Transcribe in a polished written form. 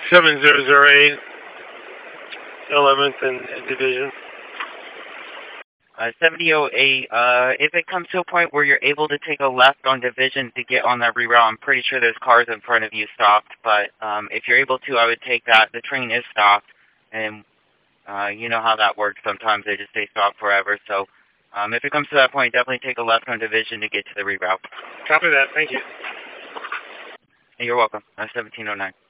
7008, 11th and Division. 7008, if it comes to a point where you're able to take a left on Division to get on that reroute, I'm pretty sure there's cars in front of you stopped, but if you're able to, I would take that. The train is stopped, and you know how that works. Sometimes they just stay stopped forever, so if it comes to that point, definitely take a left on Division to get to the reroute. Copy that. Thank you. You're welcome. 1709.